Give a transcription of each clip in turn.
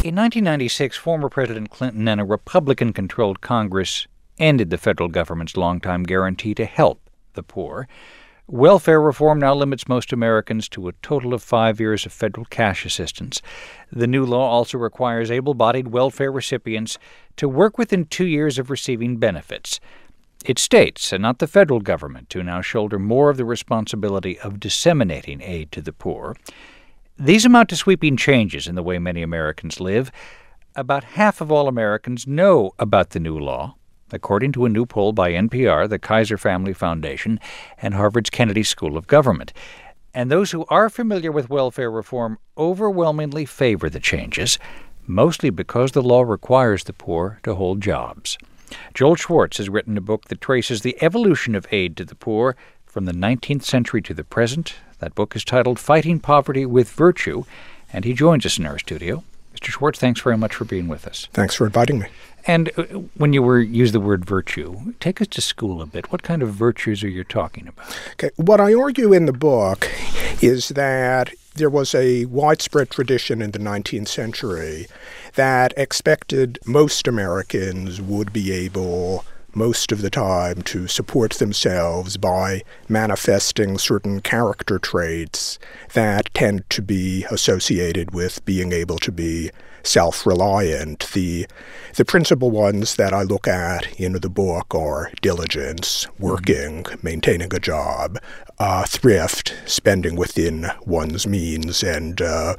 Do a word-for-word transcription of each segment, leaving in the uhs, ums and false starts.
In nineteen ninety-six, former President Clinton and a Republican-controlled Congress ended the federal government's longtime guarantee to help the poor. Welfare reform now limits most Americans to a total of five years of federal cash assistance. The new law also requires able-bodied welfare recipients to work within two years of receiving benefits. It's states, and not the federal government, to now shoulder more of the responsibility of disseminating aid to the poor. These amount to sweeping changes in the way many Americans live. About half of all Americans know about the new law, according to a new poll by N P R, the Kaiser Family Foundation, and Harvard's Kennedy School of Government. And those who are familiar with welfare reform overwhelmingly favor the changes, mostly because the law requires the poor to hold jobs. Joel Schwartz has written a book that traces the evolution of aid to the poor from the nineteenth century to the present. That book is titled Fighting Poverty with Virtue, and he joins us in our studio. Mister Schwartz, thanks very much for being with us. Thanks for inviting me. And when you were use the word virtue, take us to school a bit. What kind of virtues are you talking about? Okay, what I argue in the book is that there was a widespread tradition in the nineteenth century that expected most Americans would be able most of the time to support themselves by manifesting certain character traits that tend to be associated with being able to be self-reliant. The the principal ones that I look at in the book are diligence, working, maintaining a job, uh, thrift, spending within one's means, and uh,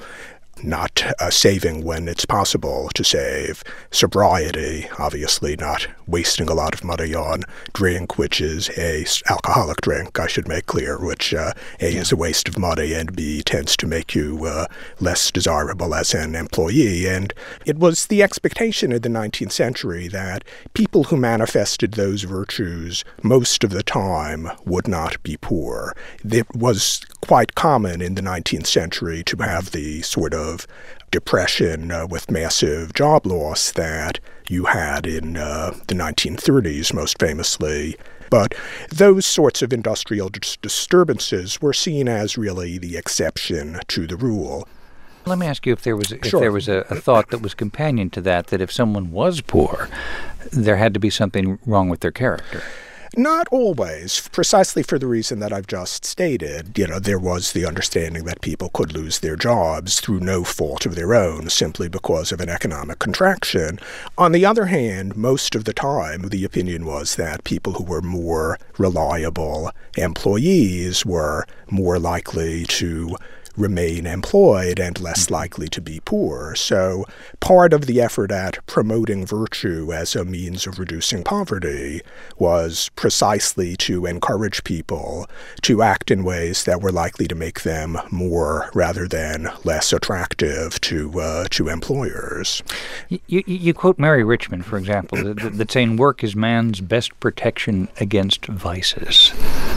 not uh, saving when it's possible to save. Sobriety, obviously not wasting a lot of money on drink, which is a alcoholic drink, I should make clear, which uh, A, is a waste of money, and B, tends to make you uh, less desirable as an employee. And it was the expectation in the nineteenth century that people who manifested those virtues most of the time would not be poor. It was quite common in the nineteenth century to have the sort of of depression uh, with massive job loss that you had in uh, the nineteen thirties, most famously. But those sorts of industrial dis- disturbances were seen as really the exception to the rule. Let me ask you if there was if Sure. there was a, a thought that was companion to that, that if someone was poor, there had to be something wrong with their character. Not always, precisely for the reason that I've just stated. You know, there was the understanding that people could lose their jobs through no fault of their own, simply because of an economic contraction. On the other hand, most of the time, the opinion was that people who were more reliable employees were more likely to remain employed and less likely to be poor. So part of the effort at promoting virtue as a means of reducing poverty was precisely to encourage people to act in ways that were likely to make them more rather than less attractive to uh, to employers. You, you, you quote Mary Richmond, for example, that, that saying work is man's best protection against vices.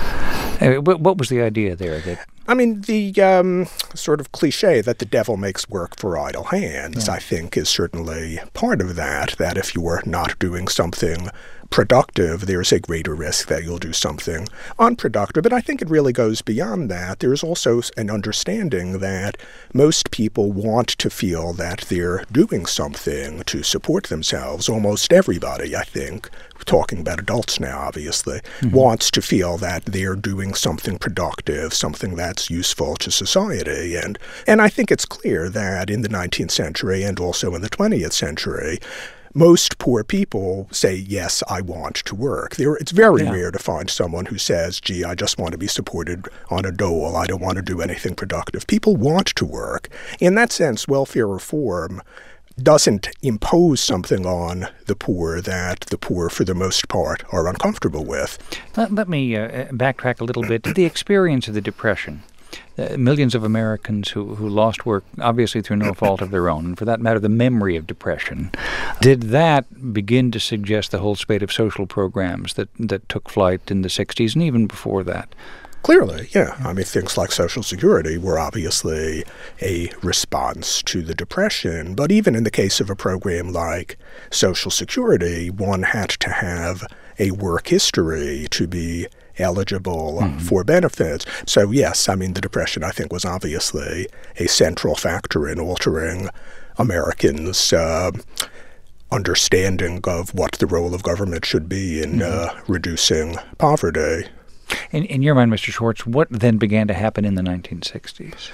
Uh, what, what was the idea there? That I mean, the um, sort of cliche that the devil makes work for idle hands, yeah. I think, is certainly part of that, that if you are not doing something productive, there's a greater risk that you'll do something unproductive. But I think it really goes beyond that. There's also an understanding that most people want to feel that they're doing something to support themselves. Almost everybody, I think, talking about adults now, obviously, mm-hmm. wants to feel that they're doing something productive, something that's useful to society. And and I think it's clear that in the nineteenth century and also in the twentieth century, most poor people say, yes, I want to work. There, it's very yeah. rare to find someone who says, gee, I just want to be supported on a dole. I don't want to do anything productive. People want to work. In that sense, welfare reform doesn't impose something on the poor that the poor, for the most part, are uncomfortable with. Let, let me uh, backtrack a little bit to the experience of the Depression. Uh, millions of Americans who, who lost work, obviously through no fault of their own, and for that matter, the memory of depression. Did that begin to suggest the whole spate of social programs that, that took flight in the sixties and even before that? Clearly, yeah. I mean, things like Social Security were obviously a response to the Depression. But even in the case of a program like Social Security, one had to have a work history to be eligible mm-hmm. for benefits. So, yes, I mean, the Depression, I think, was obviously a central factor in altering Americans' uh, understanding of what the role of government should be in mm-hmm. uh, reducing poverty. In, in your mind, Mister Schwartz, what then began to happen in the nineteen sixties?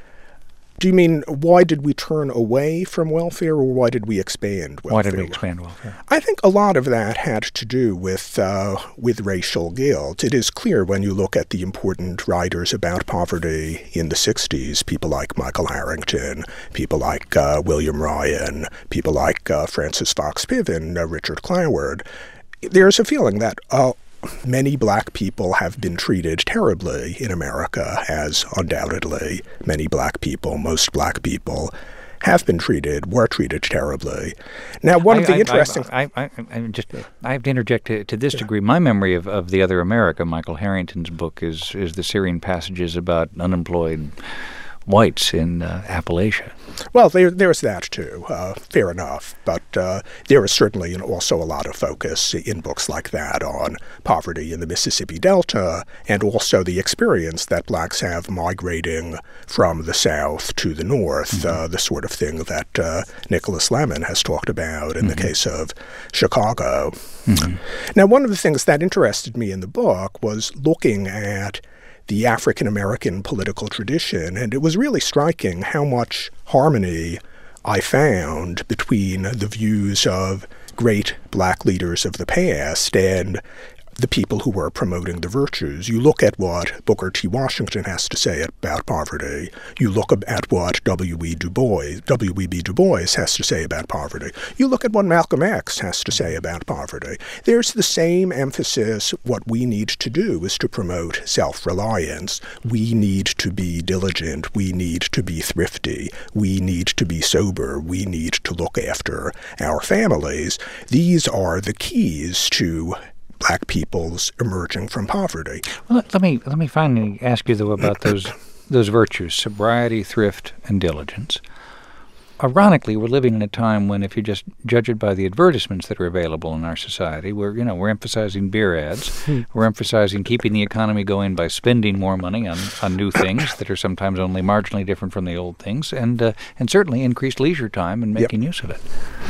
Do you mean why did we turn away from welfare, or why did we expand welfare? Why did we expand welfare? I think a lot of that had to do with uh, with racial guilt. It is clear when you look at the important writers about poverty in the sixties, people like Michael Harrington, people like uh, William Ryan, people like uh, Francis Fox Piven, uh, Richard Cloward. There's a feeling that uh, many black people have been treated terribly in America, as undoubtedly many black people, most black people, have been treated, were treated terribly. Now, one I, of the I, interesting... I, I, I, I, just, I have to interject to, to this yeah. degree. My memory of, of The Other America, Michael Harrington's book, is, is the Syrian passages about unemployed whites in uh, Appalachia. Well, there, there's that too. Uh, fair enough. But uh, there is certainly also a lot of focus in books like that on poverty in the Mississippi Delta, and also the experience that blacks have migrating from the South to the North, mm-hmm. uh, the sort of thing that uh, Nicholas Lemon has talked about in mm-hmm. the case of Chicago. Mm-hmm. Now, one of the things that interested me in the book was looking at the African-American political tradition, and it was really striking how much harmony I found between the views of great black leaders of the past and the people who were promoting the virtues. You look at what Booker T. Washington has to say about poverty. You look at what W E. Du Bois, W E B. Du Bois has to say about poverty. You look at what Malcolm X has to say about poverty. There's the same emphasis. What we need to do is to promote self-reliance. We need to be diligent. We need to be thrifty. We need to be sober. We need to look after our families. These are the keys to black people's emerging from poverty. Well, let, let me let me finally ask you though about those those virtues: sobriety, thrift, and diligence. Ironically, we're living in a time when, if you just judge it by the advertisements that are available in our society, we're you know we're emphasizing beer ads, we're emphasizing keeping the economy going by spending more money on, on new things that are sometimes only marginally different from the old things, and uh, and certainly increased leisure time and making yep. use of it.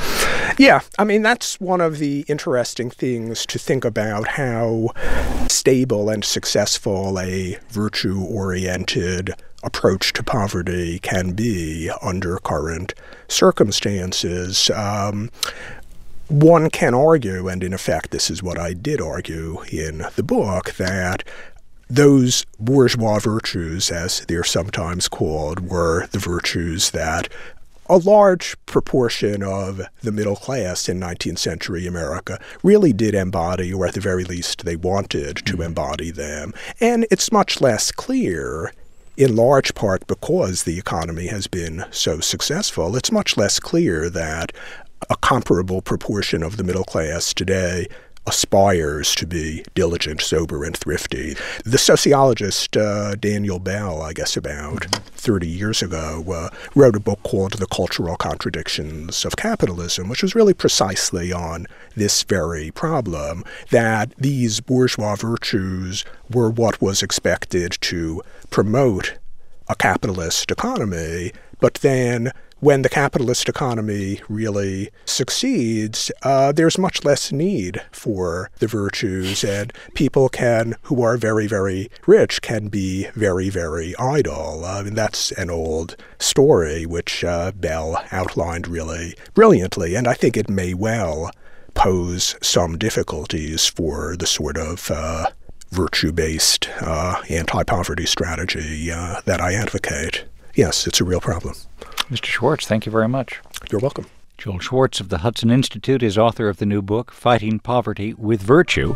Yeah, I mean, that's one of the interesting things to think about, how stable and successful a virtue-oriented approach to poverty can be under current circumstances. Um, one can argue, and in effect this is what I did argue in the book, that those bourgeois virtues, as they're sometimes called, were the virtues that a large proportion of the middle class in nineteenth century America really did embody, or at the very least they wanted to mm-hmm. embody them. And it's much less clear, in large part because the economy has been so successful, it's much less clear that a comparable proportion of the middle class today aspires to be diligent, sober, and thrifty. The sociologist uh, Daniel Bell, I guess about thirty years ago, uh, wrote a book called The Cultural Contradictions of Capitalism, which was really precisely on this very problem, that these bourgeois virtues were what was expected to promote a capitalist economy, but then when the capitalist economy really succeeds, uh, there's much less need for the virtues, and people can, who are very, very rich, can be very, very idle. I mean, that's an old story which uh, Bell outlined really brilliantly, and I think it may well pose some difficulties for the sort of uh, virtue-based uh, anti-poverty strategy uh, that I advocate. Yes, it's a real problem. Mister Schwartz, thank you very much. You're welcome. Joel Schwartz of the Hudson Institute is author of the new book, Fighting Poverty with Virtue.